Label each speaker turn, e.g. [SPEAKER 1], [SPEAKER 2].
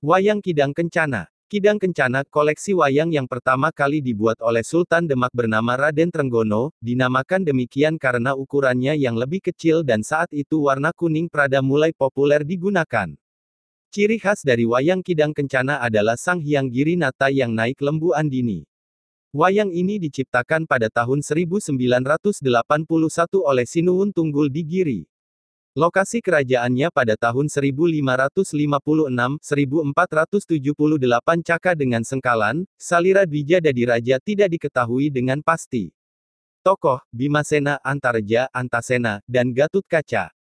[SPEAKER 1] Wayang Kidang Kencana. Kidang Kencana, koleksi wayang yang pertama kali dibuat oleh Sultan Demak bernama Raden Trenggono, dinamakan demikian karena ukurannya yang lebih kecil dan saat itu warna kuning prada mulai populer digunakan. Ciri khas dari wayang Kidang Kencana adalah Sang Hyang Girinata yang naik lembu andini. Wayang ini diciptakan pada tahun 1981 oleh Sinuwun Tunggul di Giri. Lokasi kerajaannya pada tahun 1556-1478 Caka dengan Sengkalan, Salira Dwija Dadi Raja tidak diketahui dengan pasti. Tokoh, Bimasena, Antareja, Antasena, dan Gatut Kaca.